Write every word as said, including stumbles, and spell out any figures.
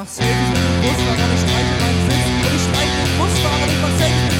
mach Selfies mit dem Busfahrer, ich streiche meinen Sitz und ich streiche den Busfahrer, ich mach Selfies